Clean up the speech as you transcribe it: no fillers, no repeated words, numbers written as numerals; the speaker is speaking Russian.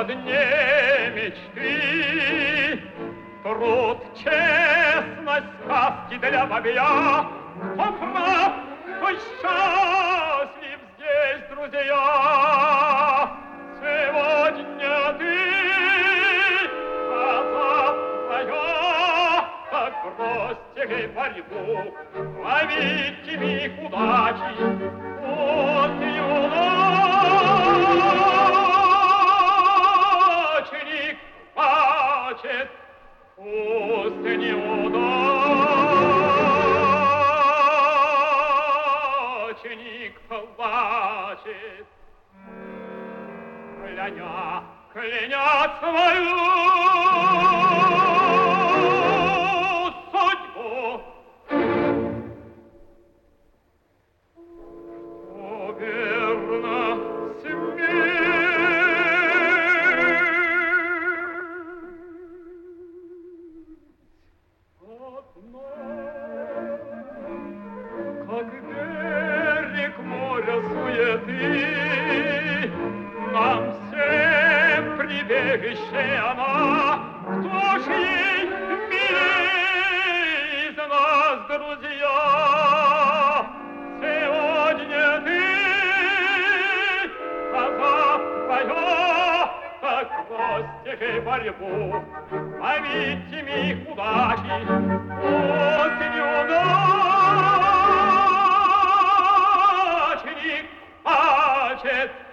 дне мечты. Труд, честность, сказки для бабья. Кто прав, кто счастлив здесь, друзья. Сегодня ты, а завтра я. Так бросьте борьбу, ловите миг удачи. Вот неудачник плачет, пусть неудачник плачет, кляня свою судьбу. Верно, как берег моря суеты, нам всем прибежище она. Кто ж ей милей из нас, друзья? Сегодня ты, а завтра я. Так бросьте борьбу, ловите миг удачи. Вот неудачник плачет,